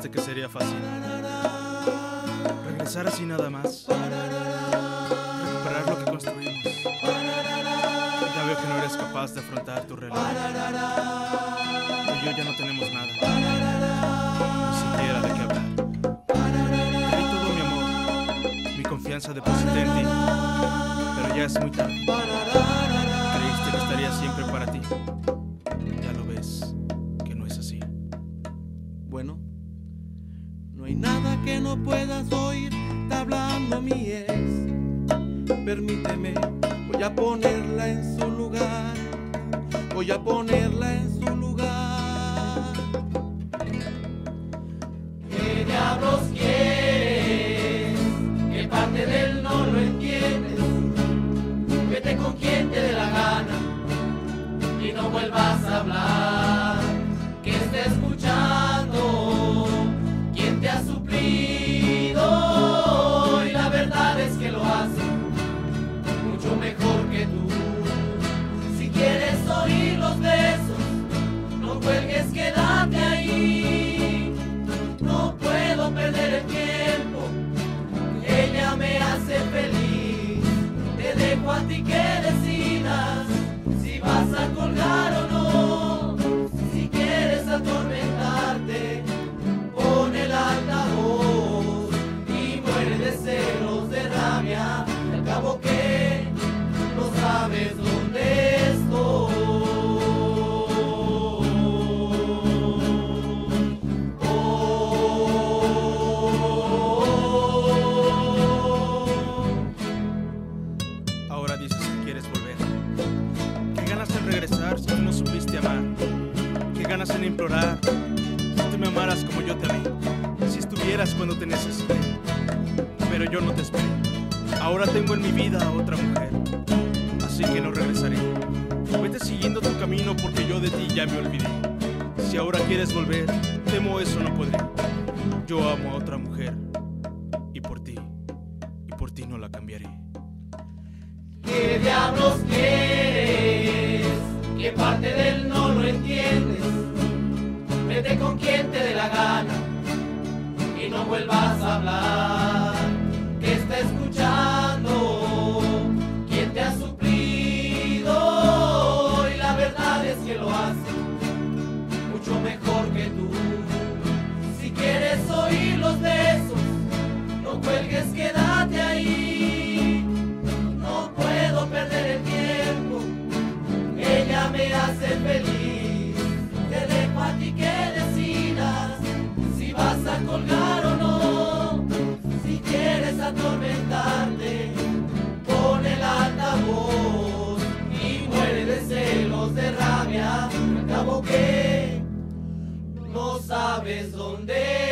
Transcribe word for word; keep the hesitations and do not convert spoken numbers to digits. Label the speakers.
Speaker 1: pensaste que sería fácil regresar así nada más, recuperar lo que construimos? Ya veo que no eres capaz de afrontar tu realidad. Tú y yo ya no tenemos nada, ni siquiera de qué hablar. Te di todo mi amor, mi confianza deposité en ti, pero ya es muy tarde. Creíste que estaría siempre para ti. Ya lo ves que no es así.
Speaker 2: Bueno, no hay nada que no puedas oír, está hablando mi ex. Permíteme, voy a ponerla en su lugar, voy a ponerla en su lugar.
Speaker 3: ¿Qué diablos quieres? ¿Qué parte de él no lo entiendes? Vete con quien te dé la gana y no vuelvas a hablar. Que esté escuchando quien te ha suplido, y la verdad es que lo hace mucho mejor que tú. Si quieres oír los besos, no cuelgues, quédate ahí. No puedo perder el tiempo, ella me hace feliz. Te dejo a ti que decidas si vas a colgar o no. Si quieres atormentarte, pon el altavoz y muere de celos, de rabia. Al cabo que no sabes dónde estoy.
Speaker 1: Ahora dices que quieres volver. ¿Qué ganas en regresar si tú no supiste amar? ¿Qué ganas en implorar si tú me amaras como yo te amé? Si estuvieras cuando te necesité. Pero yo no te esperé. Ahora tengo en mi vida a otra mujer, así que no regresaré. Vete siguiendo tu camino porque yo de ti ya me olvidé. Si ahora quieres volver, temo eso no podré. Yo amo a otra mujer y por ti, y por ti no la cambiaré.
Speaker 3: ¿Qué diablos quieres? ¿Qué parte de él no lo entiendes? Vete con quien te dé la gana y no vuelvas a hablar. Que está escuchando quien te ha suplido, y la verdad es que lo hace mucho mejor que tú. Si quieres oír los besos, no cuelgues, quédate ahí. No puedo perder el tiempo, ella me hace feliz. Te dejo a ti que decidas si vas a colgar o no. Si quieres atormentarte, pon el altavoz y muere de celos, de rabia. Al cabo que no sabes dónde